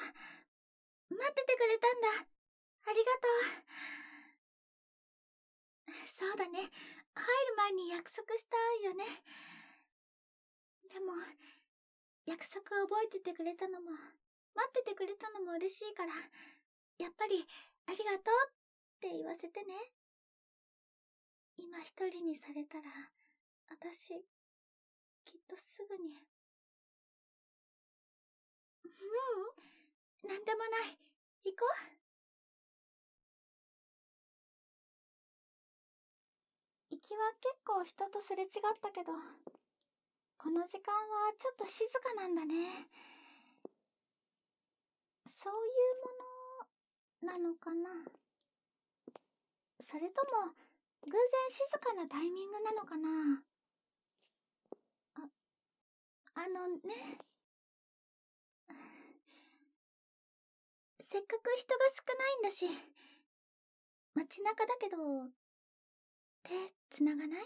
待っててくれたんだ。ありがとう。そうだね。入る前に約束したよね。でも、約束覚えててくれたのも、待っててくれたのも嬉しいから、やっぱり、ありがとうって言わせてね。今一人にされたら、私、きっとすぐに。なんでもない。行こう。行きは結構人とすれ違ったけど、この時間はちょっと静かなんだね。そういうものなのかな。それとも、偶然静かなタイミングなのかな。あのね。せっかく人が少ないんだし、街中だけど、手つながない？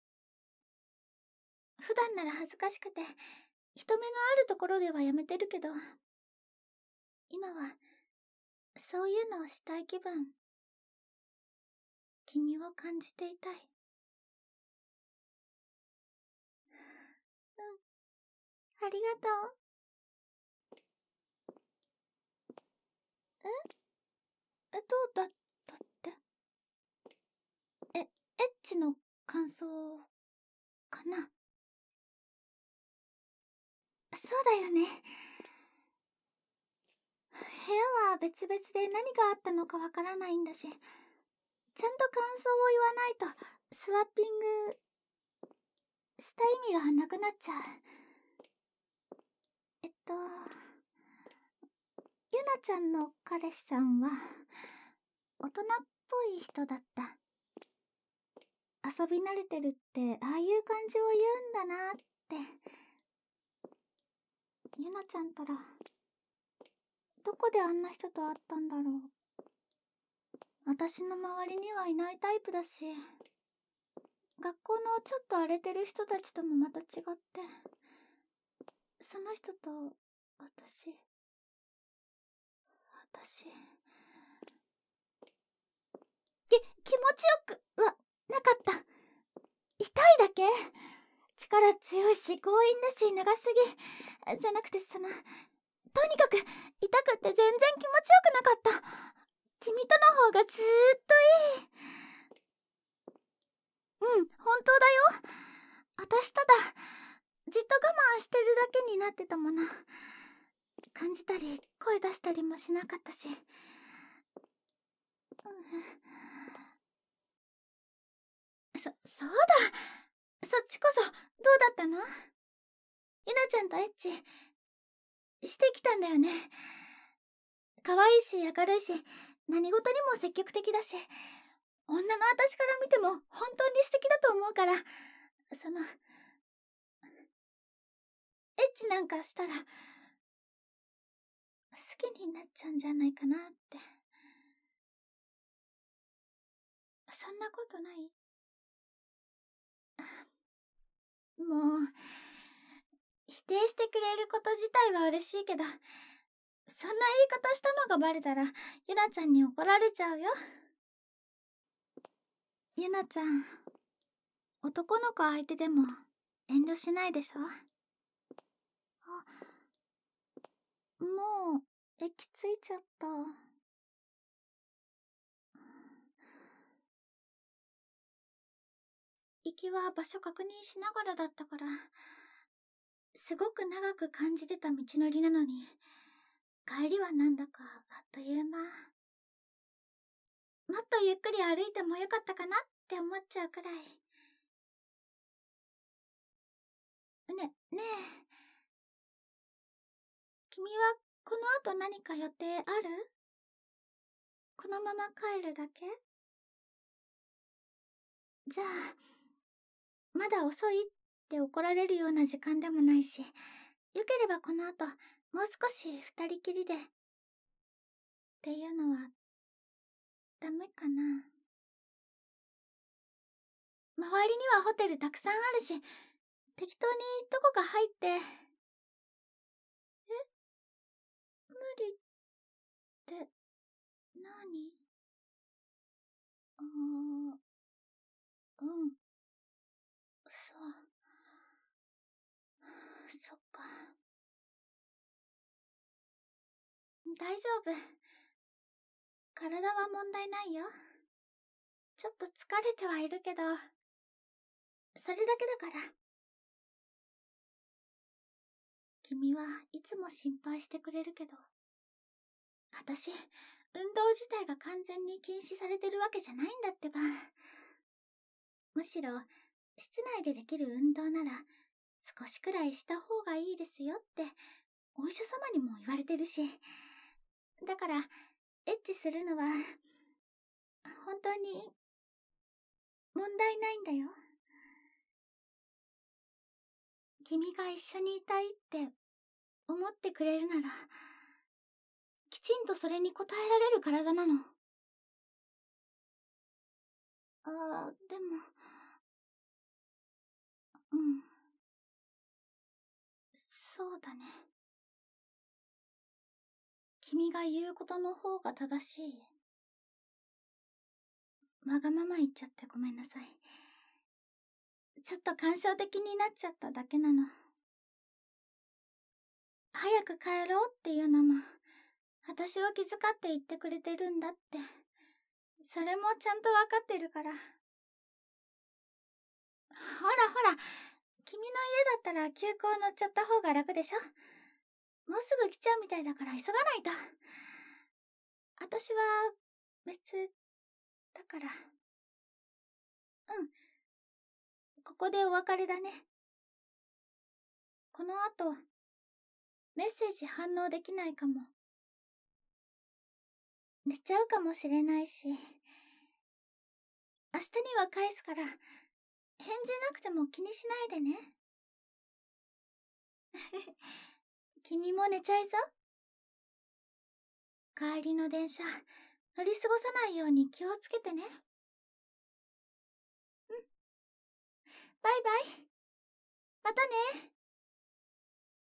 普段なら恥ずかしくて、人目のあるところではやめてるけど、今は、そういうのをしたい気分。君を感じていたい。ありがとう。どうだったって？エッチの感想かな。そうだよね。部屋は別々で何があったのかわからないんだし、ちゃんと感想を言わないとスワッピングした意味がなくなっちゃう。ゆなちゃんの彼氏さんは大人っぽい人だった。遊び慣れてるってああいう感じを言うんだなって。ゆなちゃんたらどこであんな人と会ったんだろう。私の周りにはいないタイプだし、学校のちょっと荒れてる人たちともまた違って、その人と私気持ちよくはなかった。痛いだけ。力強いし強引だし長すぎじゃなくて、とにかく痛くって全然気持ちよくなかった。君との方がずーっといい。うん、本当だよ。私ただじっと我慢してるだけになってたもの。感じたり声出したりもしなかったし、そうだ、そっちこそどうだったの？ゆなちゃんとエッチしてきたんだよね。可愛いし明るいし、何事にも積極的だし、女の私から見ても本当に素敵だと思うから、エッチなんかしたら好きになっちゃうんじゃないかなって。そんなことない？もう、否定してくれること自体は嬉しいけど、そんな言い方したのがバレたらゆなちゃんに怒られちゃうよ。ゆなちゃん、男の子相手でも遠慮しないでしょ？もう駅着いちゃった。行きは場所確認しながらだったから、すごく長く感じてた道のりなのに、帰りはなんだかあっという間。もっとゆっくり歩いてもよかったかなって思っちゃうくらい。ねえ、君はこの後何か予定ある？このまま帰るだけ？じゃあ、まだ遅いって怒られるような時間でもないし、よければこの後、もう少し二人きりで。っていうのは、ダメかな？周りにはホテルたくさんあるし、適当にどこか入って。無理っ大丈夫。体は問題ないよ。ちょっと疲れてはいるけど、それだけだから。君はいつも心配してくれるけど、私、運動自体が完全に禁止されてるわけじゃないんだってば。むしろ、室内でできる運動なら、少しくらいした方がいいですよって、お医者様にも言われてるし。だから、エッチするのは、本当に、問題ないんだよ。君が一緒にいたいって思ってくれるなら、きちんとそれに応えられる体なの。でも、うん。そうだね。君が言うことの方が正しい。わがまま言っちゃってごめんなさい。ちょっと感傷的になっちゃっただけなの。早く帰ろうっていうのも、私を気遣って言ってくれてるんだって。それもちゃんとわかってるから。ほらほら、君の家だったら急行乗っちゃった方が楽でしょ。もうすぐ来ちゃうみたいだから急がないと。私は、別、だから。うん。ここでお別れだね。この後、メッセージ反応できないかも。寝ちゃうかもしれないし。明日には返すから、返事なくても気にしないでね。君も寝ちゃいぞ。帰りの電車、乗り過ごさないように気をつけてね。うん。バイバイ。またね。